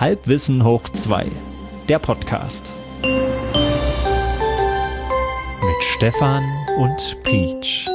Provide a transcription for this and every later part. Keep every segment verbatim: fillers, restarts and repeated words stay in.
Halbwissen hoch zwei, der Podcast. Mit Stefan und Peach.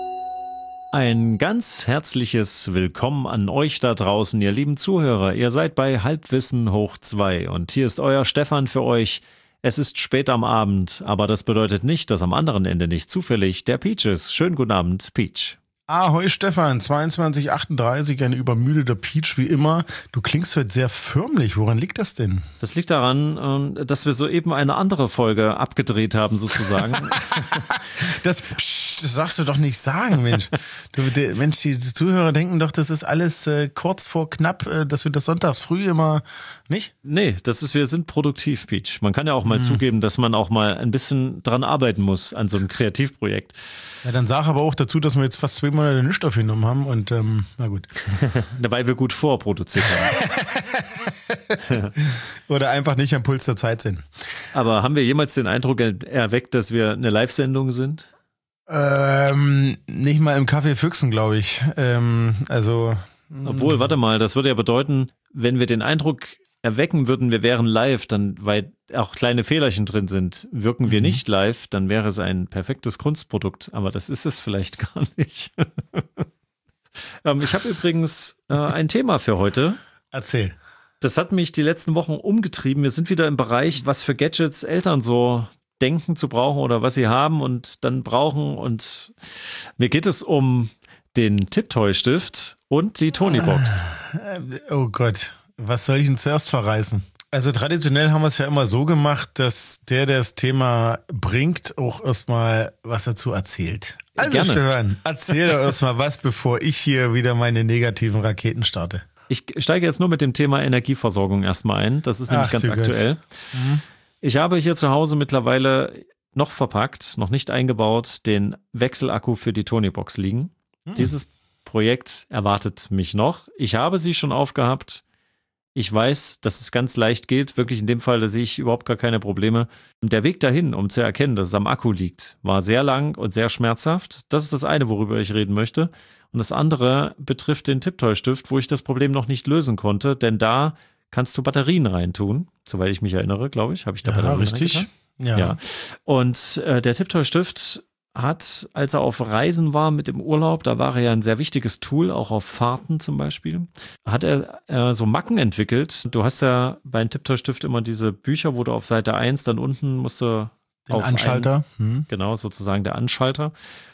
Ein ganz herzliches Willkommen an euch da draußen, ihr lieben Zuhörer. Ihr seid bei Halbwissen hoch zwei und hier ist euer Stefan für euch. Es ist spät am Abend, aber das bedeutet nicht, dass am anderen Ende nicht zufällig der Peach ist. Schönen guten Abend, Peach. Ahoi Stefan, zweiundzwanzig achtunddreißig, ein übermüdeter Peach wie immer. Du klingst heute sehr förmlich. Woran liegt das denn? Das liegt daran, dass wir soeben eine andere Folge abgedreht haben, sozusagen. das, psch, das sagst du doch nicht sagen, Mensch. Du, der, Mensch, die Zuhörer denken doch, das ist alles äh, kurz vor knapp, äh, dass wir das sonntags früh immer, nicht? Nee, das ist, wir sind produktiv, Peach. Man kann ja auch mal hm. zugeben, dass man auch mal ein bisschen dran arbeiten muss an so einem Kreativprojekt. Ja, dann sag aber auch dazu, dass wir jetzt fast zwei Monate nichts aufgenommen haben und ähm, na gut. Weil wir gut vorproduziert haben. Oder einfach nicht am Puls der Zeit sind. Aber haben wir jemals den Eindruck erweckt, dass wir eine Live-Sendung sind? Ähm, nicht mal im Café Füchsen, glaube ich. Ähm, also. Obwohl, warte mal, das würde ja bedeuten, wenn wir den Eindruck erwecken würden, wir wären live, dann, weil auch kleine Fehlerchen drin sind, wirken wir mhm. nicht live, dann wäre es ein perfektes Kunstprodukt. Aber das ist es vielleicht gar nicht. ähm, ich habe übrigens äh, ein Thema für heute. Erzähl. Das hat mich die letzten Wochen umgetrieben. Wir sind wieder im Bereich, was für Gadgets Eltern so denken zu brauchen oder was sie haben und dann brauchen. Und mir geht es um den Tiptoy-Stift und die Tonybox. Oh Gott. Was soll ich denn zuerst verreißen? Also traditionell haben wir es ja immer so gemacht, dass der, der das Thema bringt, auch erstmal was dazu erzählt. Also Gerne. Stefan, erzähl doch erstmal was, bevor ich hier wieder meine negativen Raketen starte. Ich steige jetzt nur mit dem Thema Energieversorgung erstmal ein. Das ist nämlich Ach, ganz aktuell. Mhm. Ich habe hier zu Hause mittlerweile noch verpackt, noch nicht eingebaut, den Wechselakku für die Tonybox liegen. Mhm. Dieses Projekt erwartet mich noch. Ich habe sie schon aufgehabt. Ich weiß, dass es ganz leicht geht. Wirklich in dem Fall, da sehe ich überhaupt gar keine Probleme. Der Weg dahin, um zu erkennen, dass es am Akku liegt, war sehr lang und sehr schmerzhaft. Das ist das eine, worüber ich reden möchte. Und das andere betrifft den Tiptoy-Stift, wo ich das Problem noch nicht lösen konnte. Denn da kannst du Batterien reintun. Soweit ich mich erinnere, glaube ich, habe ich da ja, Batterien richtig. Ja. ja. Und äh, der Tiptoy-Stift hat, als er auf Reisen war mit dem Urlaub, da war er ja ein sehr wichtiges Tool, auch auf Fahrten zum Beispiel, hat er äh, so Macken entwickelt. Du hast ja bei einem Tiptoy-Stift immer diese Bücher, wo du auf Seite eins dann unten musst du den auf Anschalter. Einen, hm. Genau, sozusagen der Anschalter.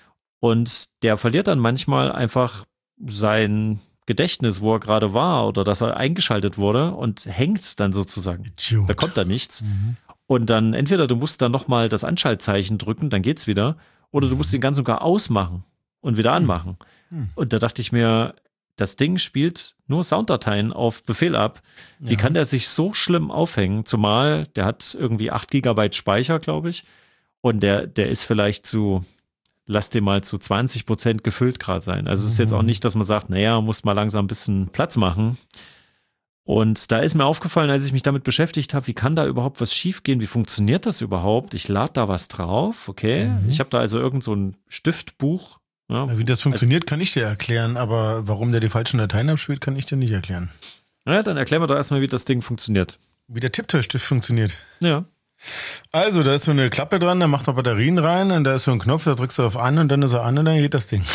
Und der verliert dann manchmal einfach sein Gedächtnis, wo er gerade war oder dass er eingeschaltet wurde und hängt dann sozusagen. Idiot. Da kommt da nichts. Mhm. Und dann entweder du musst dann nochmal das Anschaltzeichen drücken, dann geht's wieder. Oder du musst den ganz sogar ausmachen und wieder anmachen. Hm. Und da dachte ich mir, das Ding spielt nur Sounddateien auf Befehl ab. Wie ja. kann der sich so schlimm aufhängen? Zumal der hat irgendwie acht Gigabyte Speicher, glaube ich. Und der, der ist vielleicht zu, lass den mal zu zwanzig Prozent gefüllt gerade sein. Also es ist jetzt auch nicht, dass man sagt, naja, muss mal langsam ein bisschen Platz machen. Und da ist mir aufgefallen, als ich mich damit beschäftigt habe, wie kann da überhaupt was schiefgehen? Wie funktioniert das überhaupt? Ich lade da was drauf, okay. Mhm. Ich habe da also irgend so ein Stiftbuch. Ja. Ja, wie das funktioniert, also, kann ich dir erklären, aber warum der die falschen Dateien abspielt, kann ich dir nicht erklären. Ja, dann erklären wir doch erstmal, wie das Ding funktioniert. Wie der Tiptoy-Stift funktioniert. Ja. Also, da ist so eine Klappe dran, da macht man Batterien rein und da ist so ein Knopf, da drückst du auf an und dann ist er an und dann geht das Ding.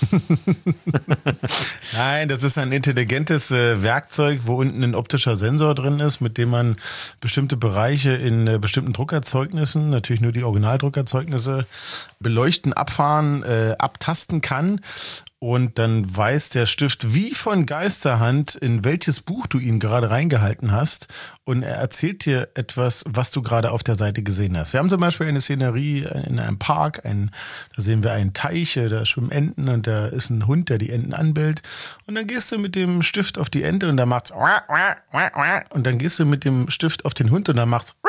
Nein, das ist ein intelligentes äh, Werkzeug, wo unten ein optischer Sensor drin ist, mit dem man bestimmte Bereiche in äh, bestimmten Druckerzeugnissen, natürlich nur die Originaldruckerzeugnisse, beleuchten, abfahren, äh, abtasten kann. Und dann weiß der Stift wie von Geisterhand, in welches Buch du ihn gerade reingehalten hast. Und er erzählt dir etwas, was du gerade auf der Seite gesehen hast. Wir haben zum Beispiel eine Szenerie in einem Park. Ein, da sehen wir einen Teich, da schwimmen Enten und da ist ein Hund, der die Enten anbellt. Und dann gehst du mit dem Stift auf die Ente und dann macht's und dann gehst du mit dem Stift auf den Hund und dann macht's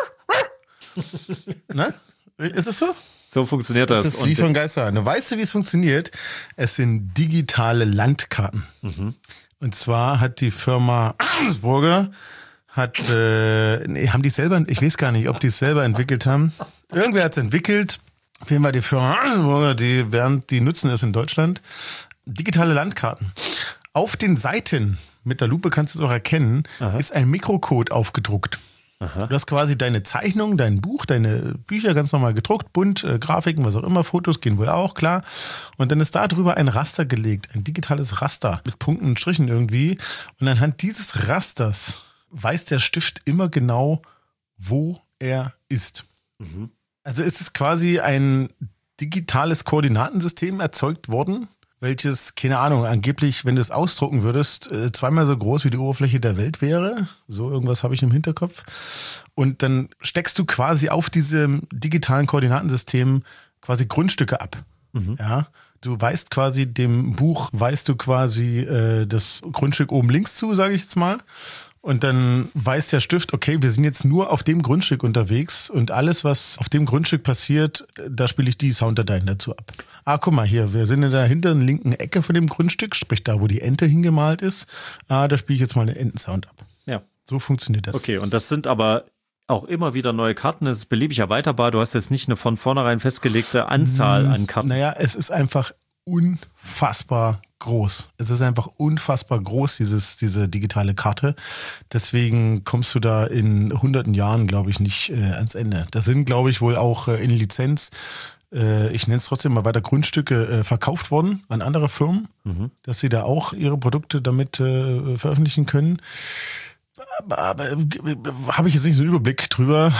ne? Ist es so? So funktioniert das. Das ist wie von Geisterhand. Weißt du, wie es funktioniert? Es sind digitale Landkarten. Mhm. Und zwar hat die Firma Arnsburger, hat, äh, nee, haben die selber, ich weiß gar nicht, ob die es selber entwickelt haben. Irgendwer hat es entwickelt. Auf jeden Fall die Firma Arnsburger, die, werden, die nutzen es in Deutschland. Digitale Landkarten. Auf den Seiten mit der Lupe kannst du es auch erkennen, Aha. ist ein Mikrocode aufgedruckt. Aha. Du hast quasi deine Zeichnung, dein Buch, deine Bücher ganz normal gedruckt, bunt, äh, Grafiken, was auch immer, Fotos gehen wohl auch, klar. Und dann ist da drüber ein Raster gelegt, ein digitales Raster mit Punkten und Strichen irgendwie. Und anhand dieses Rasters weiß der Stift immer genau, wo er ist. Mhm. Also ist es quasi ein digitales Koordinatensystem erzeugt worden, welches, keine Ahnung, angeblich, wenn du es ausdrucken würdest, zweimal so groß wie die Oberfläche der Welt wäre. So irgendwas habe ich im Hinterkopf. Und dann steckst du quasi auf diesem digitalen Koordinatensystem quasi Grundstücke ab. Mhm. Ja, du weißt quasi dem Buch, weißt du quasi äh, das Grundstück oben links zu, sage ich jetzt mal. Und dann weiß der Stift, okay, wir sind jetzt nur auf dem Grundstück unterwegs und alles, was auf dem Grundstück passiert, da spiele ich die Sounddateien dazu ab. Ah, guck mal hier, wir sind in der hinteren linken Ecke von dem Grundstück, sprich da, wo die Ente hingemalt ist. Ah, da spiele ich jetzt mal den Entensound ab. Ja. So funktioniert das. Okay, und das sind aber auch immer wieder neue Karten, das ist beliebig erweiterbar. Du hast jetzt nicht eine von vornherein festgelegte Anzahl an Karten. Naja, es ist einfach unfassbar groß. Es ist einfach unfassbar groß, dieses, diese digitale Karte. Deswegen kommst du da in hunderten Jahren, glaube ich, nicht äh, ans Ende. Da sind, glaube ich, wohl auch äh, in Lizenz, äh, ich nenne es trotzdem mal weiter, Grundstücke äh, verkauft worden an andere Firmen, mhm. dass sie da auch ihre Produkte damit äh, veröffentlichen können. Aber, aber habe ich jetzt nicht so einen Überblick drüber,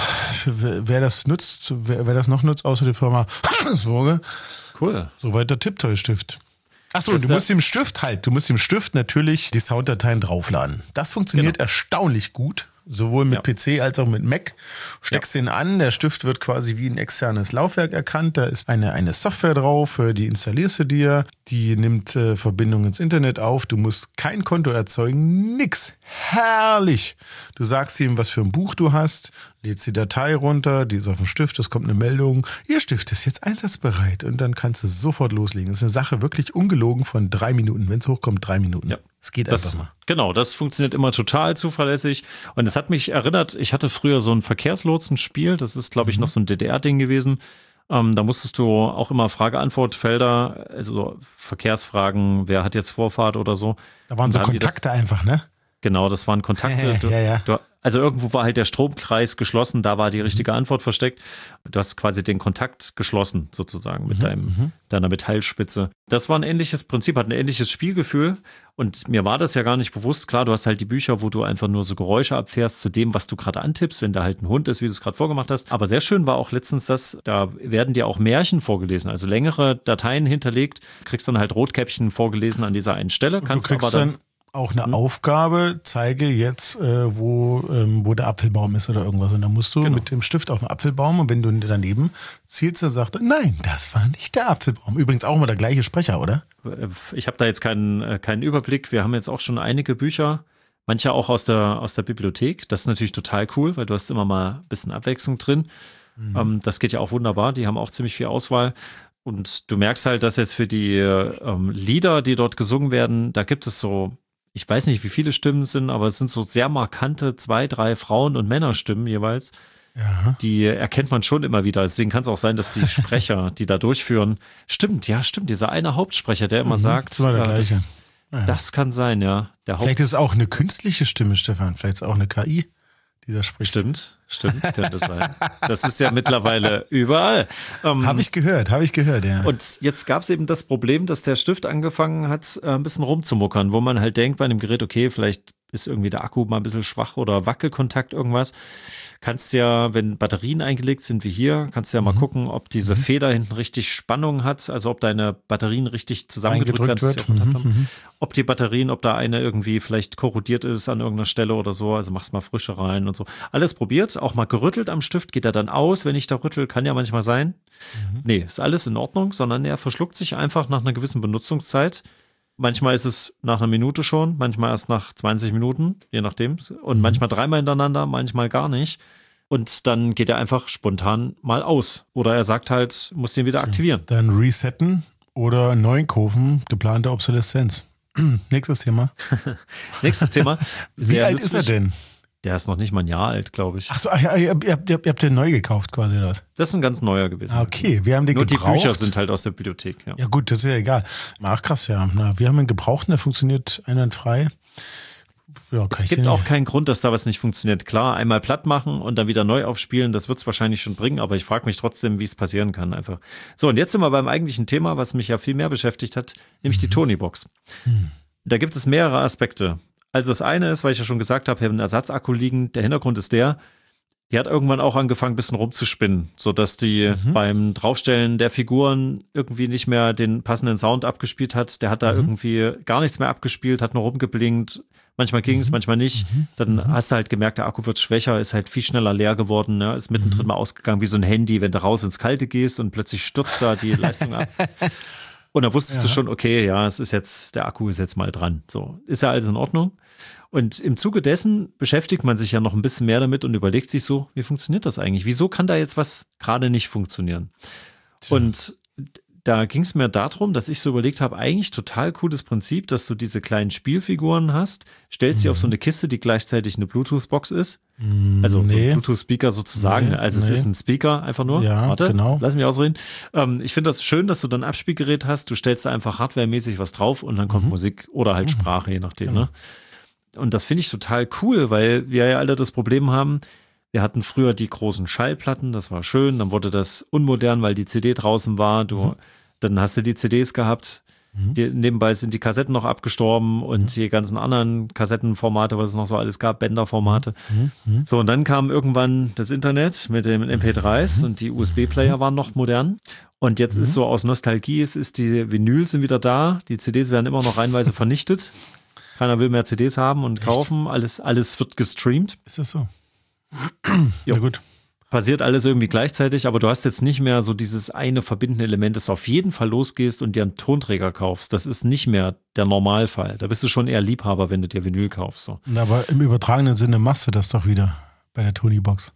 wer das nutzt, wer, wer das noch nutzt, außer die Firma Sorge. Cool. Soweit der Tiptoy-Stift. Achso, du musst dem Stift halt, du musst dem Stift natürlich die Sounddateien draufladen. Das funktioniert genau. erstaunlich gut. Sowohl mit ja. P C als auch mit Mac. Steckst ja. den an, der Stift wird quasi wie ein externes Laufwerk erkannt. Da ist eine, eine Software drauf, die installierst du dir. Die nimmt äh, Verbindung ins Internet auf. Du musst kein Konto erzeugen, nix. Herrlich. Du sagst ihm, was für ein Buch du hast, lädst die Datei runter, die ist auf dem Stift, es kommt eine Meldung, Ihr Stift ist jetzt einsatzbereit und dann kannst du sofort loslegen. Das ist eine Sache wirklich ungelogen von drei Minuten. Wenn es hochkommt, drei Minuten. Ja. Es geht das, einfach mal. Genau, das funktioniert immer total zuverlässig. Und es hat mich erinnert, ich hatte früher so ein Verkehrslotsenspiel, das ist, glaube ich, noch so ein D D R-Ding gewesen. Ähm, da musstest du auch immer Frage-Antwort-Felder, also Verkehrsfragen, wer hat jetzt Vorfahrt oder so. Da waren so Kontakte das, einfach, ne? Genau, das waren Kontakte. Du, ja, ja. Du, also irgendwo war halt der Stromkreis geschlossen, da war die richtige Antwort versteckt. Du hast quasi den Kontakt geschlossen, sozusagen, mit mhm, deinem, deiner Metallspitze. Das war ein ähnliches Prinzip, hat ein ähnliches Spielgefühl. Und mir war das ja gar nicht bewusst. Klar, du hast halt die Bücher, wo du einfach nur so Geräusche abfährst zu dem, was du gerade antippst, wenn da halt ein Hund ist, wie du es gerade vorgemacht hast. Aber sehr schön war auch letztens das, da werden dir auch Märchen vorgelesen, also längere Dateien hinterlegt, kriegst dann halt Rotkäppchen vorgelesen an dieser einen Stelle. Kannst du kriegst aber dann auch eine hm. Aufgabe, zeige jetzt, äh, wo, ähm, wo der Apfelbaum ist oder irgendwas. Und dann musst du genau. mit dem Stift auf den Apfelbaum und wenn du daneben zielst, dann sagt er, nein, das war nicht der Apfelbaum. Übrigens auch immer der gleiche Sprecher, oder? Ich habe da jetzt keinen, keinen Überblick. Wir haben jetzt auch schon einige Bücher, manche auch aus der, aus der Bibliothek. Das ist natürlich total cool, weil du hast immer mal ein bisschen Abwechslung drin. Mhm. Ähm, das geht ja auch wunderbar. Die haben auch ziemlich viel Auswahl. Und du merkst halt, dass jetzt für die ähm, Lieder, die dort gesungen werden, da gibt es so, ich weiß nicht, wie viele Stimmen es sind, aber es sind so sehr markante zwei, drei Frauen- und Männerstimmen jeweils. Ja. Die erkennt man schon immer wieder. Deswegen kann es auch sein, dass die Sprecher, die da durchführen, stimmt, ja, stimmt. Dieser eine Hauptsprecher, der immer mhm, sagt, das war der gleiche. Das, ja. das kann sein, ja. Der Haupt- Vielleicht ist es auch eine künstliche Stimme, Stefan. Vielleicht ist es auch eine K I, die da spricht. Stimmt, stimmt, könnte sein. Das ist ja mittlerweile überall. Ähm, habe ich gehört, habe ich gehört, ja. Und jetzt gab es eben das Problem, dass der Stift angefangen hat, ein bisschen rumzumuckern, wo man halt denkt bei einem Gerät, okay, vielleicht ist irgendwie der Akku mal ein bisschen schwach oder Wackelkontakt irgendwas. Kannst ja, wenn Batterien eingelegt sind wie hier, kannst du ja mal mhm. gucken, ob diese mhm. Feder hinten richtig Spannung hat, also ob deine Batterien richtig zusammengedrückt werden. Wird. Mhm. Ob die Batterien, ob da eine irgendwie vielleicht korrodiert ist an irgendeiner Stelle oder so, also machst mal Frische rein und so. Alles probiert, auch mal gerüttelt am Stift, geht er dann aus, wenn ich da rüttel, kann ja manchmal sein. Mhm. Nee, ist alles in Ordnung, sondern er verschluckt sich einfach nach einer gewissen Benutzungszeit. Manchmal ist es nach einer Minute schon, manchmal erst nach zwanzig Minuten, je nachdem. Und mhm. manchmal dreimal hintereinander, manchmal gar nicht. Und dann geht er einfach spontan mal aus. Oder er sagt halt, muss den wieder aktivieren. Dann resetten oder neu kaufen, geplante Obsoleszenz. Nächstes Thema. Nächstes Thema. Wie alt ist er denn? Der ist noch nicht mal ein Jahr alt, glaube ich. Ach so, ihr, ihr, ihr, ihr habt den neu gekauft quasi, oder was? Das ist ein ganz neuer gewesen. Okay, wir haben den Nur gebraucht. Nur die Bücher sind halt aus der Bibliothek, ja. Ja gut, das ist ja egal. Ach krass, ja. Na, wir haben einen gebrauchten, der funktioniert einwandfrei. Ja, es gibt auch keinen Grund, dass da was nicht funktioniert. Klar, einmal platt machen und dann wieder neu aufspielen, das wird es wahrscheinlich schon bringen, aber ich frage mich trotzdem, wie es passieren kann einfach. So, und jetzt sind wir beim eigentlichen Thema, was mich ja viel mehr beschäftigt hat, nämlich die Tonybox. Hm. Da gibt es mehrere Aspekte. Also das eine ist, weil ich ja schon gesagt habe, ich habe einen Ersatzakku liegen. Der Hintergrund ist der, die hat irgendwann auch angefangen, ein bisschen rumzuspinnen, sodass die mhm. beim Draufstellen der Figuren irgendwie nicht mehr den passenden Sound abgespielt hat. Der hat da mhm. irgendwie gar nichts mehr abgespielt, hat nur rumgeblinkt. Manchmal ging es, mhm. manchmal nicht. Mhm. Dann mhm. hast du halt gemerkt, der Akku wird schwächer, ist halt viel schneller leer geworden, ne? Ist mittendrin mhm. mal ausgegangen wie so ein Handy, wenn du raus ins Kalte gehst und plötzlich stürzt da die Leistung ab. Und da wusstest ja. du schon, okay, ja, es ist jetzt, der Akku ist jetzt mal dran. So, ist ja alles in Ordnung. Und im Zuge dessen beschäftigt man sich ja noch ein bisschen mehr damit und überlegt sich so, wie funktioniert das eigentlich? Wieso kann da jetzt was gerade nicht funktionieren? Tja. Und da ging es mir darum, dass ich so überlegt habe, eigentlich total cooles Prinzip, dass du diese kleinen Spielfiguren hast, stellst mhm. sie auf so eine Kiste, die gleichzeitig eine Bluetooth-Box ist. Also nee. so ein Bluetooth-Speaker sozusagen. Nee, also nee. es ist ein Speaker einfach nur. Ja, Warte, genau. Lass mich ausreden. Ähm, ich finde das schön, dass du dann ein Abspielgerät hast. Du stellst da einfach hardwaremäßig was drauf und dann kommt mhm. Musik oder halt mhm. Sprache, je nachdem. Genau. Ne? Und das finde ich total cool, weil wir ja alle das Problem haben, wir hatten früher die großen Schallplatten, das war schön, dann wurde das unmodern, weil die C D draußen war, du, mhm. dann hast du die C Ds gehabt, mhm. die, nebenbei sind die Kassetten noch abgestorben und mhm. die ganzen anderen Kassettenformate, was es noch so alles gab, Bänderformate. Mhm. Mhm. So, und dann kam irgendwann das Internet mit den M P dreis mhm. und die U S B-Player waren noch modern. Und jetzt mhm. ist so aus Nostalgie, es ist die Vinyls sind wieder da, die C Ds werden immer noch reihenweise vernichtet. Keiner will mehr C Ds haben und kaufen, alles, alles wird gestreamt. Ist das so? Ja, gut. Passiert alles irgendwie gleichzeitig, aber du hast jetzt nicht mehr so dieses eine verbindende Element, dass du auf jeden Fall losgehst und dir einen Tonträger kaufst. Das ist nicht mehr der Normalfall. Da bist du schon eher Liebhaber, wenn du dir Vinyl kaufst. So. Aber im übertragenen Sinne machst du das doch wieder bei der Tonybox.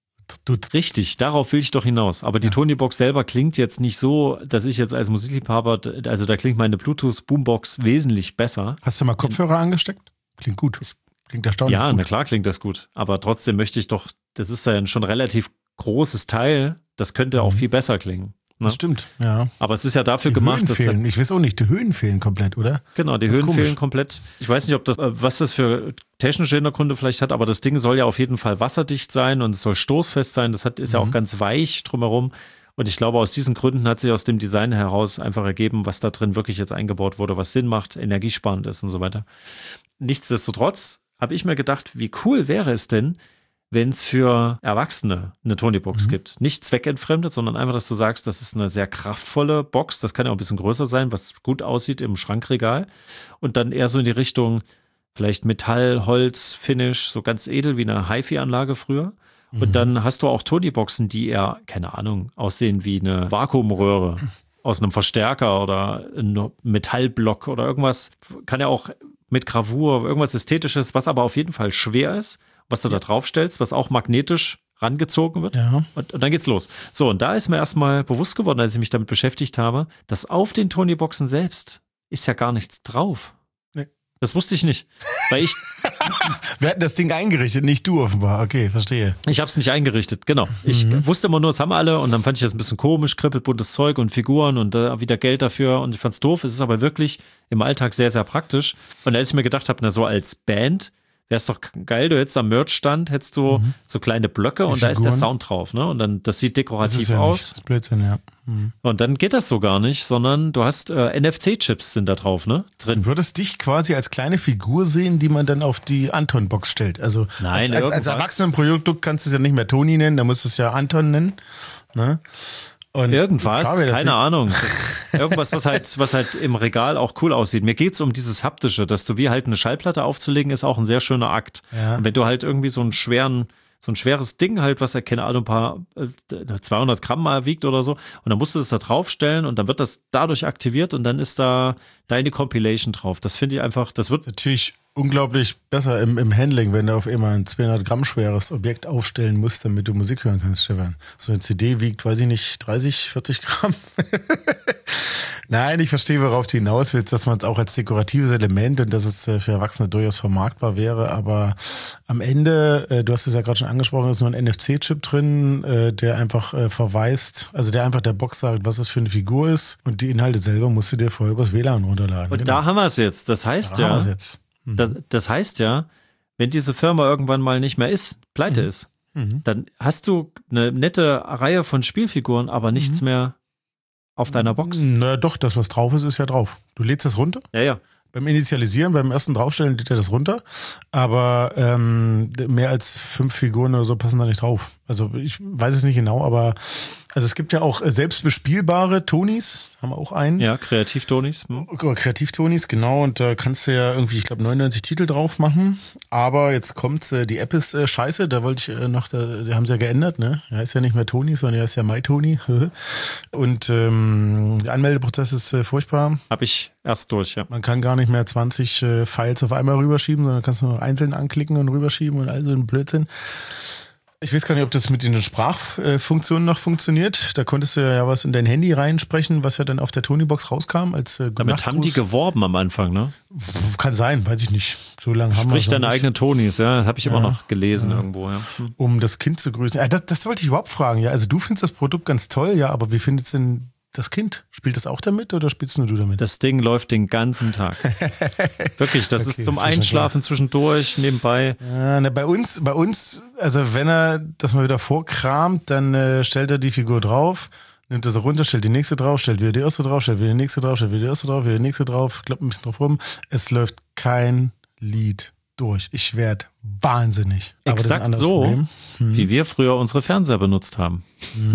Du Richtig, darauf will ich doch hinaus. Aber die ja. Tonybox selber klingt jetzt nicht so, dass ich jetzt als Musikliebhaber, also da klingt meine Bluetooth-Boombox wesentlich besser. Hast du mal Kopfhörer angesteckt? Klingt gut. Es Klingt erstaunlich ja, gut. na klar klingt das gut. Aber trotzdem möchte ich doch, das ist ja schon ein relativ großes Teil, das könnte auch mhm. viel besser klingen. Ne? Das stimmt, ja. Aber es ist ja dafür die gemacht, Höhen dass fehlen. Ich weiß auch nicht, die Höhen fehlen komplett, oder? Genau, die Ganz Höhen komisch. fehlen komplett. Ich weiß nicht, ob das, was das für technische Hintergründe vielleicht hat, aber das Ding soll ja auf jeden Fall wasserdicht sein und es soll stoßfest sein. Das hat, ist mhm. ja auch ganz weich drumherum. Und ich glaube, aus diesen Gründen hat sich aus dem Design heraus einfach ergeben, was da drin wirklich jetzt eingebaut wurde, was Sinn macht, energiesparend ist und so weiter. Nichtsdestotrotz habe ich mir gedacht, wie cool wäre es denn, wenn es für Erwachsene eine Tonybox mhm. gibt. Nicht zweckentfremdet, sondern einfach, dass du sagst, das ist eine sehr kraftvolle Box. Das kann ja auch ein bisschen größer sein, was gut aussieht im Schrankregal. Und dann eher so in die Richtung vielleicht Metall, Holz, Finish, so ganz edel wie eine Hi-Fi-Anlage früher. Mhm. Und dann hast du auch Tonyboxen, die eher, keine Ahnung, aussehen wie eine Vakuumröhre aus einem Verstärker oder ein Metallblock oder irgendwas. Kann ja auch mit Gravur, irgendwas Ästhetisches, was aber auf jeden Fall schwer ist, was du ja. da drauf stellst, was auch magnetisch rangezogen wird. Ja. Und, und dann geht's los. So, und da ist mir erstmal bewusst geworden, als ich mich damit beschäftigt habe, dass auf den Tonyboxen selbst ist ja gar nichts drauf. Nee. Das wusste ich nicht. Weil ich. Wir hatten das Ding eingerichtet, nicht du offenbar. Okay, verstehe. Ich habe es nicht eingerichtet, genau. Ich mhm. wusste immer nur, das haben alle und dann fand ich das ein bisschen komisch, kribbelbuntes Zeug und Figuren und äh, wieder Geld dafür und ich fand's doof. Es ist aber wirklich im Alltag sehr, sehr praktisch. Und als ich mir gedacht habe, na so als Band wäre es doch geil, du hättest am Merch-Stand, hättest du mhm. so kleine Blöcke Die und Figuren. Da ist der Sound drauf, ne? Und dann, das sieht dekorativ das ist ja aus. Nicht. Das ist Blödsinn, ja. Mhm. Und dann geht das so gar nicht, sondern du hast äh, N F C-Chips sind da drauf, ne? Drin. Du würdest dich quasi als kleine Figur sehen, die man dann auf die Anton-Box stellt. Also Nein, als, als, als Erwachsenenprodukt kannst du es ja nicht mehr Toni nennen, da musst du es ja Anton nennen. Ne? Und Irgendwas, klar, keine Ahnung. Irgendwas, was halt, was halt im Regal auch cool aussieht. Mir geht's um dieses Haptische, dass du wie halt eine Schallplatte aufzulegen, ist auch ein sehr schöner Akt. Ja. Und wenn du halt irgendwie so einen schweren, so ein schweres Ding halt, was ja keine Ahnung, ein paar äh, zweihundert Gramm mal wiegt oder so, und dann musst du das da draufstellen und dann wird das dadurch aktiviert und dann ist da deine Compilation drauf. Das finde ich einfach, das wird natürlich unglaublich besser im, im Handling, wenn du auf einmal ein zweihundert Gramm schweres Objekt aufstellen musst, damit du Musik hören kannst, Stefan. So eine C D wiegt, weiß ich nicht, dreißig, vierzig Gramm. Nein, ich verstehe, worauf du hinaus willst, dass man es auch als dekoratives Element und dass es für Erwachsene durchaus vermarktbar wäre, aber am Ende, du hast es ja gerade schon angesprochen, ist nur ein N F C-Chip drin, der einfach verweist, also der einfach der Box sagt, was das für eine Figur ist und die Inhalte selber musst du dir vorher übers W L A N runterladen. Und genau. da haben wir es jetzt. Das heißt da ja, haben wir es jetzt. Mhm. Das, das heißt ja, wenn diese Firma irgendwann mal nicht mehr ist, pleite Mhm. ist, Mhm. dann hast du eine nette Reihe von Spielfiguren, aber nichts Mhm. mehr auf deiner Box. Na doch, das, was drauf ist, ist ja drauf. Du lädst das runter. Ja, ja. Beim Initialisieren, beim ersten Draufstellen lädt er das runter, aber ähm, mehr als fünf Figuren oder so passen da nicht drauf. Also ich weiß es nicht genau, aber also es gibt ja auch selbstbespielbare Tonis, haben wir auch einen. Ja, Kreativ-Tonis. Hm. Kreativ-Tonis, genau, und da kannst du ja irgendwie, ich glaube, neunundneunzig Titel drauf machen, aber jetzt kommt, äh, die App ist äh, scheiße, da wollte ich äh, noch, da, die haben sie ja geändert, ne? Er heißt ja nicht mehr Toni, sondern er heißt ja MyToni. Und ähm, der Anmeldeprozess ist äh, furchtbar. Hab ich erst durch, ja. Man kann gar nicht mehr zwanzig äh, Files auf einmal rüberschieben, sondern kannst du nur einzeln anklicken und rüberschieben und all so ein Blödsinn. Ich weiß gar nicht, ob das mit den Sprachfunktionen noch funktioniert. Da konntest du ja was in dein Handy reinsprechen, was ja dann auf der Tony-Box rauskam als äh, Damit haben die geworben am Anfang, ne? Kann sein, weiß ich nicht. So lange haben wir Sprich deine eigenen Tonis, ja. Das habe ich Ja, immer noch gelesen ja. irgendwo, ja. Hm. um das Kind zu grüßen. Ja, das, das wollte ich überhaupt fragen. Ja, also du findest das Produkt ganz toll, ja, aber wie findest denn das Kind? Spielt das auch damit oder spielst nur du damit? Das Ding läuft den ganzen Tag. Wirklich, das Okay, ist zum ist mir schon Einschlafen zwischendurch, nebenbei. Ja, ne, bei uns, bei uns, also wenn er das mal wieder vorkramt, dann äh, stellt er die Figur drauf, nimmt das runter, stellt die nächste drauf, stellt wieder die erste drauf, stellt wieder die nächste drauf, stellt wieder die erste drauf, wieder die nächste drauf, klappt ein bisschen drauf rum. Es läuft kein Lied durch. Ich werde wahnsinnig. Aber das ist ein Exakt anderes so, Problem. wie wir früher unsere Fernseher benutzt haben.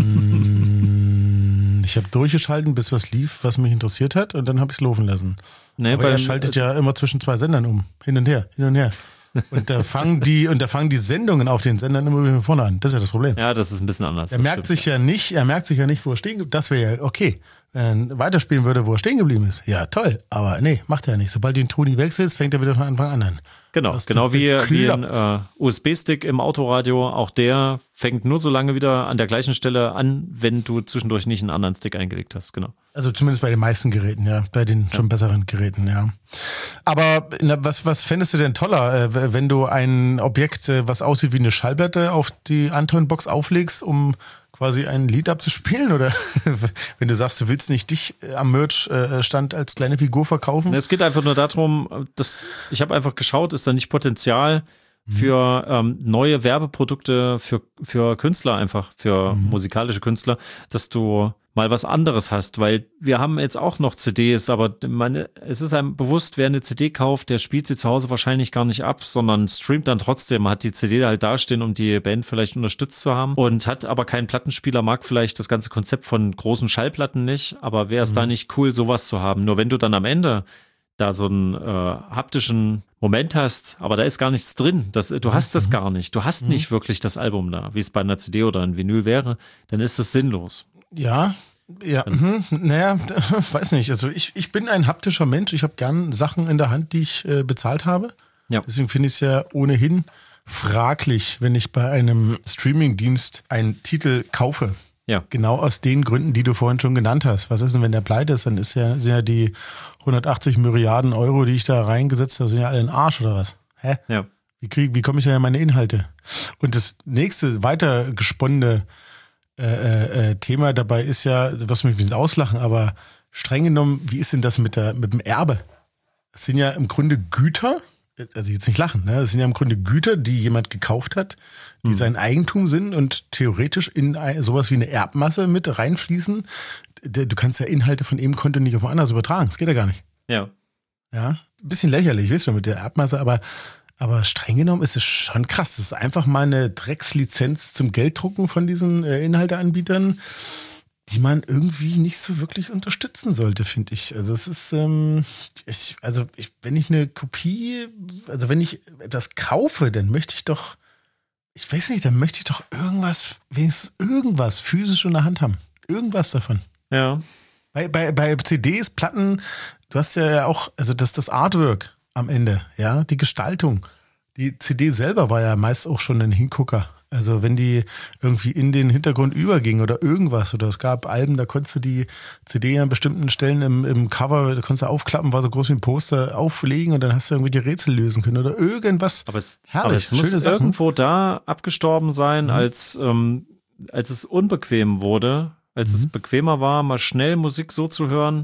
Ich habe durchgeschalten, bis was lief, was mich interessiert hat, und dann habe ich es laufen lassen. Nee, Aber beim- er schaltet ja immer zwischen zwei Sendern um. Hin und her, hin und her. Und da fangen die, und da fangen die Sendungen auf den Sendern immer wieder von vorne an. Das ist ja das Problem. Ja, das ist ein bisschen anders. Er das merkt stimmt. sich ja nicht, er merkt sich ja nicht, wo er stehen geblieben ist. Das wäre ja okay. Wenn er weiterspielen würde, wo er stehen geblieben ist. Ja, toll. Aber nee, macht er nicht. Sobald du den Toni wechselst, fängt er wieder von Anfang an an. Genau, Das ist genau wie, wie ein bekloppt. äh, U S B-Stick im Autoradio. Auch der fängt nur so lange wieder an der gleichen Stelle an, wenn du zwischendurch nicht einen anderen Stick eingelegt hast. Genau. Also zumindest bei den meisten Geräten, ja. Bei den schon besseren Geräten, ja. Aber na, was, was fändest du denn toller, äh, wenn du ein Objekt, äh, was aussieht wie eine Schallplatte, auf die Anton-Box auflegst, um quasi ein Lied abzuspielen? Oder wenn du sagst, du willst nicht dich äh, am Merch-Stand als kleine Figur verkaufen? Es geht einfach nur darum, dass ich habe einfach geschaut, ist da nicht Potenzial für ähm, neue Werbeprodukte für, für Künstler einfach, für Mhm. musikalische Künstler, dass du mal was anderes hast, weil wir haben jetzt auch noch C Ds, aber man, es ist einem bewusst, wer eine C D kauft, der spielt sie zu Hause wahrscheinlich gar nicht ab, sondern streamt dann trotzdem, hat die C D halt dastehen, um die Band vielleicht unterstützt zu haben und hat aber keinen Plattenspieler, mag vielleicht das ganze Konzept von großen Schallplatten nicht, aber wäre es da nicht cool, sowas zu haben? Nur wenn du dann am Ende da so einen äh, haptischen Moment hast, aber da ist gar nichts drin. Das, du hast das gar nicht. Du hast nicht wirklich das Album da, wie es bei einer C D oder einem Vinyl wäre, dann ist das sinnlos. Ja, ja, mhm. Naja, weiß nicht. Also ich, ich bin ein haptischer Mensch. Ich habe gern Sachen in der Hand, die ich äh, bezahlt habe. Ja. Deswegen finde ich es ja ohnehin fraglich, wenn ich bei einem Streamingdienst einen Titel kaufe. Ja. Genau aus den Gründen, die du vorhin schon genannt hast. Was ist denn, wenn der pleite ist? Dann ist ja, sind ja die hundertachtzig Milliarden Euro, die ich da reingesetzt habe, sind ja alle in Arsch oder was? Hä? Ja. Wie krieg, wie komme ich denn an meine Inhalte? Und das nächste weiter gesponnene äh, äh, Thema dabei ist ja, du wirst mich ein bisschen auslachen, aber streng genommen, wie ist denn das mit der mit dem Erbe? Das sind ja im Grunde Güter, also jetzt nicht lachen, ne? Das sind ja im Grunde Güter, die jemand gekauft hat, die sein Eigentum sind und theoretisch in ein, sowas wie eine Erbmasse mit reinfließen. Du kannst ja Inhalte von einem Konto nicht auf ein anderes übertragen. Das geht ja gar nicht. Ja. Ja, ein bisschen lächerlich, wisst ihr, mit der Erbmasse, aber, aber streng genommen ist es schon krass. Das ist einfach mal eine Dreckslizenz zum Gelddrucken von diesen äh, Inhalteanbietern, die man irgendwie nicht so wirklich unterstützen sollte, finde ich. Also es ist, ähm, ich, also ich, wenn ich eine Kopie, also wenn ich etwas kaufe, dann möchte ich doch, ich weiß nicht, dann möchte ich doch irgendwas, wenigstens irgendwas physisch in der Hand haben. Irgendwas davon. Ja. Bei, bei, bei C Ds, Platten, du hast ja auch, also das, das Artwork am Ende, ja, die Gestaltung. Die C D selber war ja meist auch schon ein Hingucker. Also wenn die irgendwie in den Hintergrund überging oder irgendwas, oder es gab Alben, da konntest du die C D an bestimmten Stellen im, im Cover, da konntest du aufklappen, war so groß wie ein Poster, auflegen und dann hast du irgendwie die Rätsel lösen können oder irgendwas. Aber es, Herrlich, aber es muss schöne Sachen. irgendwo da abgestorben sein, Mhm. als, ähm, als es unbequem wurde, als Mhm. es bequemer war, mal schnell Musik so zu hören,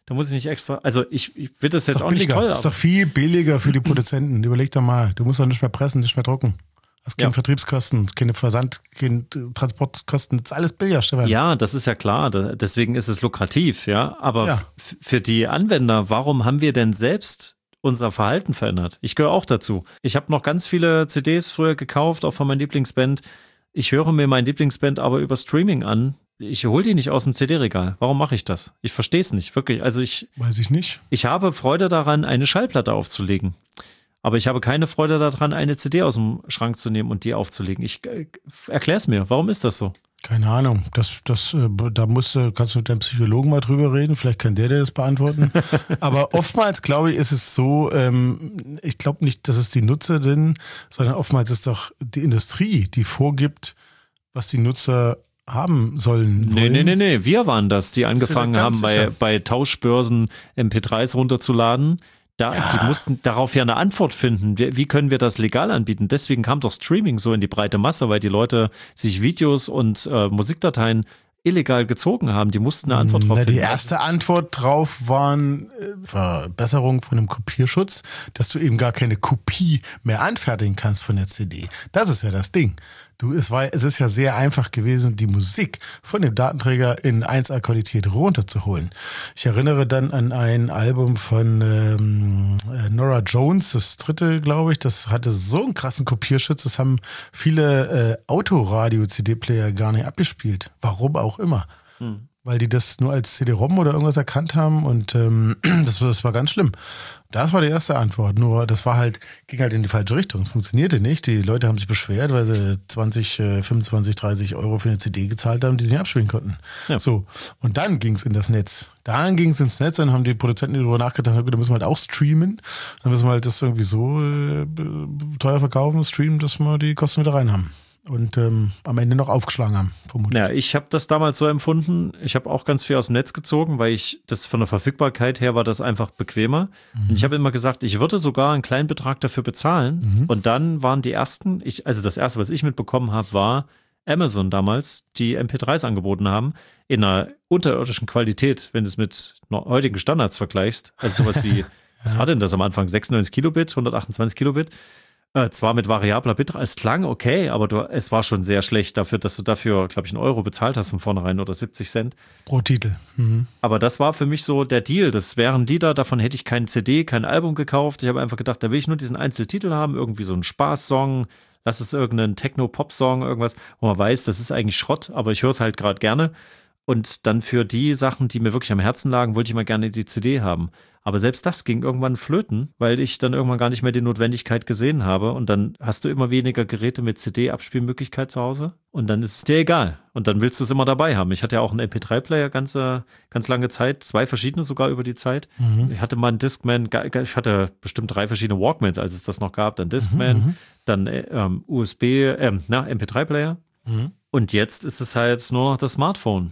Da muss ich nicht extra, also ich, ich finde das Ist jetzt doch auch nicht billiger. toll. Ist doch viel billiger für die Produzenten. Überleg doch mal, du musst doch nicht mehr pressen, nicht mehr drucken. Hast keine Ja. Vertriebskosten, keine Versand, keine Transportkosten, das ist alles billiger, Stefan. Ja, das ist ja klar. Da- Deswegen ist es lukrativ, ja. Aber Ja. f- für die Anwender, warum haben wir denn selbst unser Verhalten verändert? Ich gehöre auch dazu. Ich habe noch ganz viele C Ds früher gekauft, auch von meiner Lieblingsband. Ich höre mir meine Lieblingsband aber über Streaming an. Ich hole die nicht aus dem C D-Regal. Warum mache ich das? Ich verstehe es nicht, wirklich. Also ich, Weiß ich nicht. ich habe Freude daran, eine Schallplatte aufzulegen. Aber ich habe keine Freude daran, eine C D aus dem Schrank zu nehmen und die aufzulegen. Ich äh, erklär es mir. Warum ist das so? Keine Ahnung. Das, das, äh, da musst du, kannst du mit deinem Psychologen mal drüber reden. Vielleicht kann der dir das beantworten. Aber oftmals, glaube ich, ist es so, ähm, ich glaube nicht, dass es die Nutzerin, sondern oftmals ist doch die Industrie, die vorgibt, was die Nutzer haben sollen. Nee, wollen. nee, nee, nee. Wir waren das, die angefangen da haben, ganz bei, sicher? bei Tauschbörsen M P dreis runterzuladen. Da, Die mussten darauf ja eine Antwort finden. Wie, wie können wir das legal anbieten? Deswegen kam doch Streaming so in die breite Masse, weil die Leute sich Videos und äh, Musikdateien illegal gezogen haben. Die mussten eine Antwort drauf Na, die finden. erste Antwort drauf waren äh, Verbesserung von dem Kopierschutz, dass du eben gar keine Kopie mehr anfertigen kannst von der C D. Das ist ja das Ding. Du, es war, es ist ja sehr einfach gewesen, die Musik von dem Datenträger in eins A Qualität runterzuholen. Ich erinnere dann an ein Album von ähm, Nora Jones, das dritte, glaube ich. Das hatte so einen krassen Kopierschutz, das haben viele äh, Autoradio-C D-Player gar nicht abgespielt. Warum auch immer. Hm. Weil die das nur als C D-ROM oder irgendwas erkannt haben und ähm, das, das war ganz schlimm. Das war die erste Antwort, nur das war halt, ging halt in die falsche Richtung. Es funktionierte nicht. Die Leute haben sich beschwert, weil sie zwanzig, fünfundzwanzig, dreißig Euro für eine C D gezahlt haben, die sie nicht abspielen konnten. Ja. So, und dann ging es in das Netz. Dann ging es ins Netz, dann haben die Produzenten darüber nachgedacht, da müssen wir halt auch streamen. Dann müssen wir halt das irgendwie so äh, teuer verkaufen, streamen, dass wir die Kosten wieder rein haben. Und ähm, am Ende noch aufgeschlagen haben, vermutlich. Ja, ich habe das damals so empfunden. Ich habe auch ganz viel aus dem Netz gezogen, weil ich das von der Verfügbarkeit her war das einfach bequemer. Mhm. Und ich habe immer gesagt, ich würde sogar einen kleinen Betrag dafür bezahlen. Mhm. Und dann waren die ersten, ich, also das erste, was ich mitbekommen habe, war Amazon damals, die M P dreis angeboten haben, in einer unterirdischen Qualität, wenn du es mit heutigen Standards vergleichst. Also sowas wie, ja. Was war denn das am Anfang? sechsundneunzig Kilobit, hundertachtundzwanzig Kilobit. Äh, zwar mit variabler Bitrate, es klang okay, aber du, es war schon sehr schlecht dafür, dass du dafür, glaube ich, einen Euro bezahlt hast von vornherein oder siebzig Cent. Pro Titel. Mhm. Aber das war für mich so der Deal. Das wären Lieder, davon hätte ich kein C D, kein Album gekauft. Ich habe einfach gedacht, da will ich nur diesen Einzeltitel haben, irgendwie so einen Spaßsong, lass es irgendeinen Techno-Pop-Song, irgendwas, wo man weiß, das ist eigentlich Schrott, aber ich höre es halt gerade gerne. Und dann für die Sachen, die mir wirklich am Herzen lagen, wollte ich mal gerne die C D haben. Aber selbst das ging irgendwann flöten, weil ich dann irgendwann gar nicht mehr die Notwendigkeit gesehen habe. Und dann hast du immer weniger Geräte mit C D-Abspielmöglichkeit zu Hause. Und dann ist es dir egal. Und dann willst du es immer dabei haben. Ich hatte ja auch einen M P drei Player ganze, ganz lange Zeit, zwei verschiedene sogar über die Zeit. Mhm. Ich hatte mal einen Discman, ich hatte bestimmt drei verschiedene Walkmans, als es das noch gab. Dann Discman, mhm. dann ähm, U S B, ähm, na, M P drei Player. Mhm. Und jetzt ist es halt nur noch das Smartphone.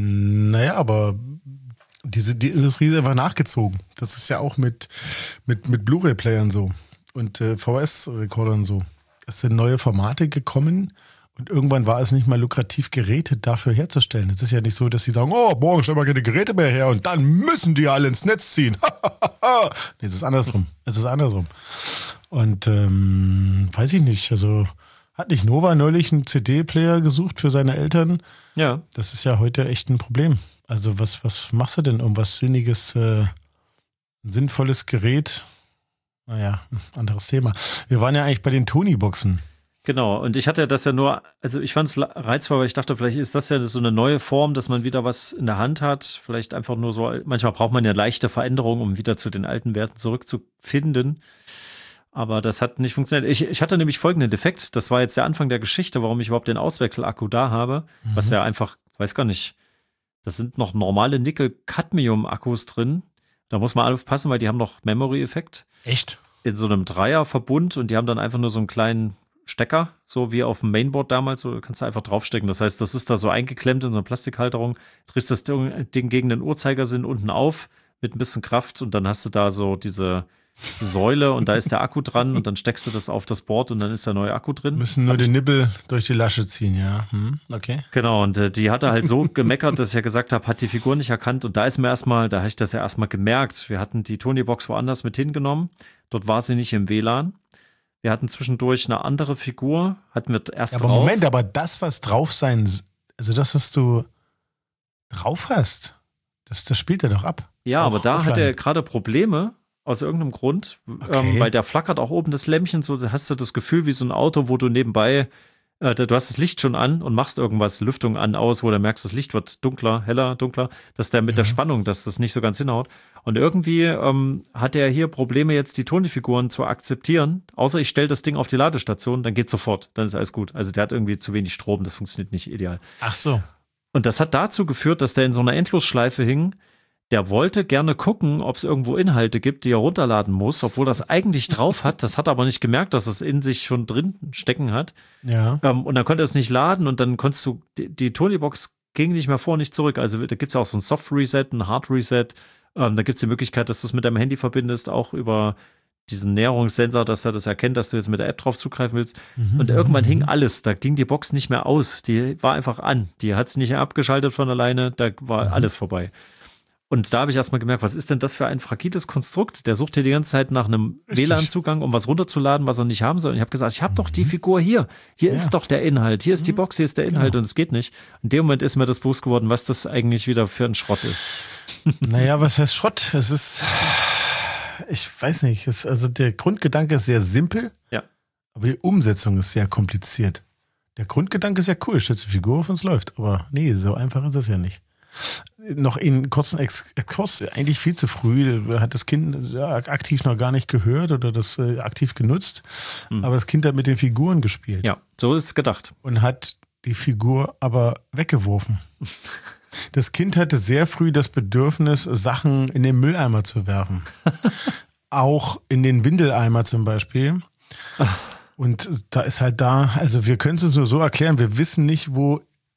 Naja, aber diese, die Industrie ist einfach nachgezogen. Das ist ja auch mit, mit, mit Blu-ray-Playern so und äh, V H S-Rekordern so. Es sind neue Formate gekommen und irgendwann war es nicht mal lukrativ, Geräte dafür herzustellen. Es ist ja nicht so, dass sie sagen, oh, morgen stellen wir keine Geräte mehr her und dann müssen die alle ins Netz ziehen. Nee, es ist andersrum. Es ist andersrum. Und ähm, weiß ich nicht, also hat nicht Nova neulich einen C D-Player gesucht für seine Eltern? Ja. Das ist ja heute echt ein Problem. Also was, was machst du denn um was Sinniges, äh, ein sinnvolles Gerät? Naja, anderes Thema. Wir waren ja eigentlich bei den Tony-Boxen. Genau, und ich hatte das ja nur, also ich fand es reizvoll, weil ich dachte, vielleicht ist das ja so eine neue Form, dass man wieder was in der Hand hat. Vielleicht einfach nur so, manchmal braucht man ja leichte Veränderungen, um wieder zu den alten Werten zurückzufinden. Aber das hat nicht funktioniert. Ich, ich hatte nämlich folgenden Defekt. Das war jetzt der Anfang der Geschichte, warum ich überhaupt den Auswechselakku da habe. Mhm. Was ja einfach, weiß gar nicht, das sind noch normale Nickel-Cadmium-Akkus drin. Da muss man aufpassen, weil die haben noch Memory-Effekt. Echt? In so einem Dreierverbund und die haben dann einfach nur so einen kleinen Stecker, so wie auf dem Mainboard damals, so kannst du einfach draufstecken. Das heißt, das ist da so eingeklemmt in so einer Plastikhalterung. Drehst das Ding gegen den Uhrzeigersinn unten auf mit ein bisschen Kraft und dann hast du da so diese Säule und da ist der Akku dran und dann steckst du das auf das Board und dann ist der neue Akku drin. Müssen nur den Nibbel durch die Lasche ziehen, ja. Hm, okay. Genau, und äh, die hatte halt so gemeckert, dass ich ja gesagt habe, hat die Figur nicht erkannt und da ist mir erstmal, da habe ich das ja erstmal gemerkt. Wir hatten die Tony-Box woanders mit hingenommen, dort war sie nicht im W L A N. Wir hatten zwischendurch eine andere Figur, hatten wir erst ja, aber drauf. Moment, aber das, was drauf sein, also das, was du drauf hast, das, das spielt er doch ab. Ja, auch aber da offline. hat er gerade Probleme. Aus irgendeinem Grund, Okay. ähm, weil der flackert auch oben das Lämpchen, so hast du das Gefühl wie so ein Auto, wo du nebenbei, äh, du hast das Licht schon an und machst irgendwas, Lüftung an, aus, wo du merkst, das Licht wird dunkler, heller, dunkler, dass der mit Ja. der Spannung, dass das nicht so ganz hinhaut. Und irgendwie ähm, hat er hier Probleme, jetzt die Tony-Figuren zu akzeptieren, außer ich stelle das Ding auf die Ladestation, dann geht's sofort, dann ist alles gut. Also der hat irgendwie zu wenig Strom, das funktioniert nicht ideal. Ach so. Und das hat dazu geführt, dass der in so einer Endlosschleife hing. Der wollte gerne gucken, ob es irgendwo Inhalte gibt, die er runterladen muss, obwohl das eigentlich drauf hat. Das hat er aber nicht gemerkt, dass es in sich schon drin stecken hat. Ja. Ähm, und dann konnte er es nicht laden und dann konntest du, die, die Tony-Box ging nicht mehr vor, nicht zurück. Also da gibt es ja auch so ein Soft-Reset, ein Hard-Reset. Ähm, da gibt es die Möglichkeit, dass du es mit deinem Handy verbindest, auch über diesen Näherungssensor, dass er das erkennt, dass du jetzt mit der App drauf zugreifen willst. Mhm. Und irgendwann hing alles. Da ging die Box nicht mehr aus. Die war einfach an. Die hat sich nicht abgeschaltet von alleine. Da war Mhm. alles vorbei. Und da habe ich erstmal gemerkt, was ist denn das für ein fragiles Konstrukt? Der sucht hier die ganze Zeit nach einem Richtig. W L A N-Zugang, um was runterzuladen, was er nicht haben soll. Und ich habe gesagt, ich habe doch die Figur hier. Hier Ja. ist doch der Inhalt. Hier ist die Box, hier ist der Inhalt Genau. und es geht nicht. In dem Moment ist mir das bewusst geworden, was das eigentlich wieder für ein Schrott ist. Naja, was heißt Schrott? Es ist, ich weiß nicht, es, also der Grundgedanke ist sehr simpel, Ja. aber die Umsetzung ist sehr kompliziert. Der Grundgedanke ist ja cool, stellst die Figur auf und es läuft, aber nee, so einfach ist es ja nicht. Noch in kurzen Ex- Exkurs, eigentlich viel zu früh, hat das Kind ja, aktiv noch gar nicht gehört oder das äh, aktiv genutzt, Hm. aber das Kind hat mit den Figuren gespielt Ja, so ist es gedacht. und hat die Figur aber weggeworfen. Das Kind hatte sehr früh das Bedürfnis, Sachen in den Mülleimer zu werfen. Auch in den Windeleimer zum Beispiel. Und da ist halt da, also wir können es uns nur so erklären, wir wissen nicht, wo,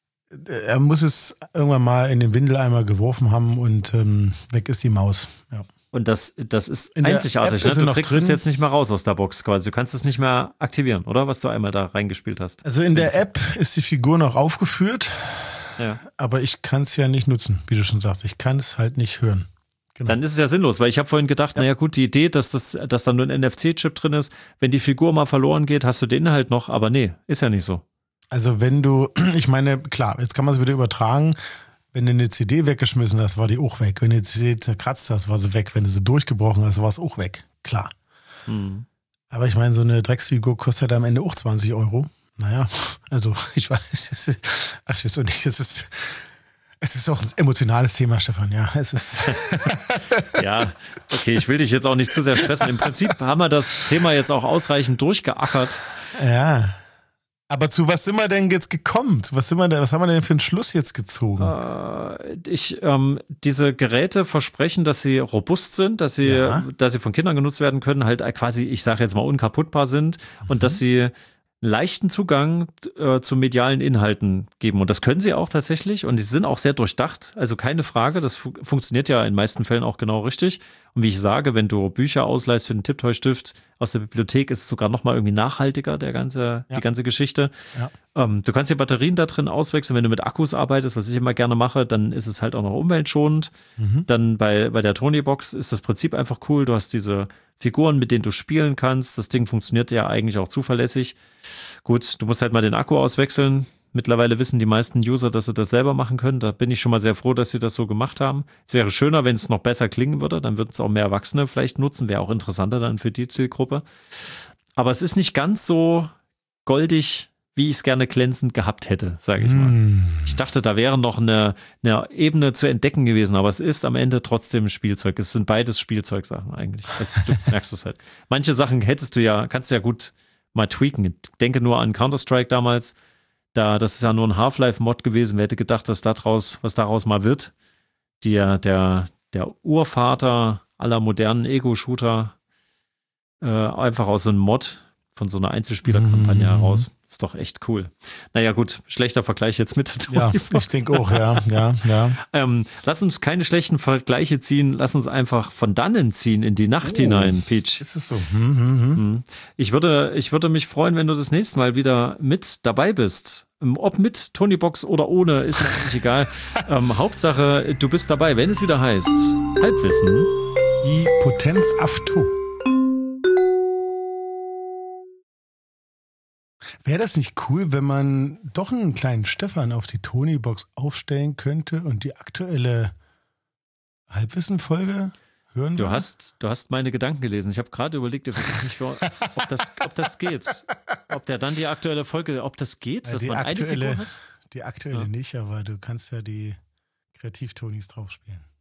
er muss es irgendwann mal in den Windeleimer geworfen haben und ähm, weg ist die Maus. Ja. Und das, das ist In der einzigartig. App Ne? ist er Du noch kriegst es drin. jetzt nicht mehr raus aus der Box quasi. Du kannst es nicht mehr aktivieren, oder? Was du einmal da reingespielt hast. Also in der App ist die Figur noch aufgeführt, Ja. aber ich kann es ja nicht nutzen, wie du schon sagst. Ich kann es halt nicht hören. Genau. Dann ist es ja sinnlos, weil ich habe vorhin gedacht, naja gut, die Idee, dass, das, dass da nur ein N F C-Chip drin ist, wenn die Figur mal verloren geht, hast du den Inhalt noch, aber nee, ist ja nicht so. Also wenn du, ich meine, klar, jetzt kann man es wieder übertragen, wenn du eine C D weggeschmissen hast, war die auch weg. Wenn du die C D zerkratzt hast, war sie weg. Wenn du sie durchgebrochen hast, war es auch weg. Klar. Hm. Aber ich meine, so eine Drecksfigur kostet am Ende auch zwanzig Euro. Naja, also ich weiß, es ist, ach, ich weiß auch nicht, es ist, es ist auch ein emotionales Thema, Stefan, ja. Es ist. Ja, okay, ich will dich jetzt auch nicht zu sehr stressen. Im Prinzip haben wir das Thema jetzt auch ausreichend durchgeackert. Ja. Aber zu was sind wir denn jetzt gekommen? Zu was sind wir denn, was haben wir denn für einen Schluss jetzt gezogen? Äh, ich, ähm, diese Geräte versprechen, dass sie robust sind, dass sie, Ja. dass sie von Kindern genutzt werden können, halt quasi, ich sage jetzt mal, unkaputtbar sind und dass sie leichten Zugang äh, zu medialen Inhalten geben. Und das können sie auch tatsächlich und die sind auch sehr durchdacht. Also keine Frage, das fu- funktioniert ja in den meisten Fällen auch genau richtig. Und wie ich sage, wenn du Bücher ausleihst für den Tipptoy-Stift aus der Bibliothek, ist es sogar noch mal irgendwie nachhaltiger, der ganze, Ja. die ganze Geschichte. Ja. Ähm, du kannst die Batterien da drin auswechseln. Wenn du mit Akkus arbeitest, was ich immer gerne mache, dann ist es halt auch noch umweltschonend. Mhm. Dann bei, bei der Tony-Box ist das Prinzip einfach cool. Du hast diese Figuren, mit denen du spielen kannst. Das Ding funktioniert ja eigentlich auch zuverlässig. Gut, du musst halt mal den Akku auswechseln. Mittlerweile wissen die meisten User, dass sie das selber machen können. Da bin ich schon mal sehr froh, dass sie das so gemacht haben. Es wäre schöner, wenn es noch besser klingen würde. Dann würden es auch mehr Erwachsene vielleicht nutzen. Wäre auch interessanter dann für die Zielgruppe. Aber es ist nicht ganz so goldig, wie ich es gerne glänzend gehabt hätte, sage ich mal. Hm. Ich dachte, da wäre noch eine, eine Ebene zu entdecken gewesen, aber es ist am Ende trotzdem Spielzeug. Es sind beides Spielzeugsachen eigentlich. Das, du merkst es halt. Manche Sachen hättest du ja, kannst du ja gut mal tweaken. Denke nur an Counter-Strike damals. Da, das ist ja nur ein Half-Life-Mod gewesen. Wer hätte gedacht, dass daraus, was daraus mal wird? Die, der, der Urvater aller modernen Ego-Shooter äh, einfach aus so einem Mod von so einer Einzelspielerkampagne Mhm. heraus. Ist doch echt cool. Naja gut, schlechter Vergleich jetzt mit der Ja, Tony-Box. ich denke auch, ja, ja, ja. Ähm, lass uns keine schlechten Vergleiche ziehen, lass uns einfach von dannen ziehen in die Nacht Oh. hinein, Peach. Ist es so? Hm, hm, hm. Ich würde, ich würde mich freuen, wenn du das nächste Mal wieder mit dabei bist. Ähm, Ob mit Tony-Box oder ohne, ist mir eigentlich egal. ähm, Hauptsache, du bist dabei, wenn es wieder heißt Halbwissen. Die Potenz Afto. Wäre das nicht cool, wenn man doch einen kleinen Stefan auf die Tony-Box aufstellen könnte und die aktuelle Halbwissen-Folge hören Du würde? hast, du hast meine Gedanken gelesen. Ich habe gerade überlegt, ob das, nicht für, ob, das, ob das geht. Ob der dann die aktuelle Folge, ob das geht, Ja, dass die man eine aktuelle, Figur hat. die aktuelle Ja. nicht, aber du kannst ja die Kreativ-Tonys drauf spielen.